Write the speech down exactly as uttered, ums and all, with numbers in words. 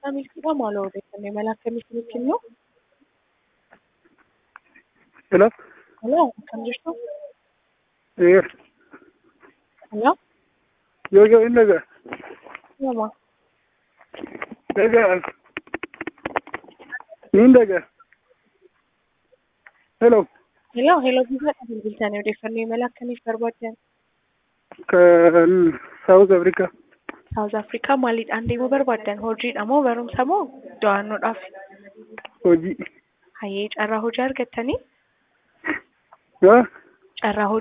Milkiidhaa maal odeeffannoo mala akkamitti nutti himnu? Hello? Hello, akkam jirtu? Yes. Hello? Yo, yo, in daga. Nama. Daga. In daga. Hello. Hello, hello, buufaadha bilbiltanii odeeffannoo mala akkamiif barbaaddan? Kan South Africa. South Africa maaliidhaan deemuu barbaaddan? Hojiidha moo barumsa moo daawwannoodhaaf? Hojii. Hayyee carraa hojii argattanii? Haa? Carraa hojii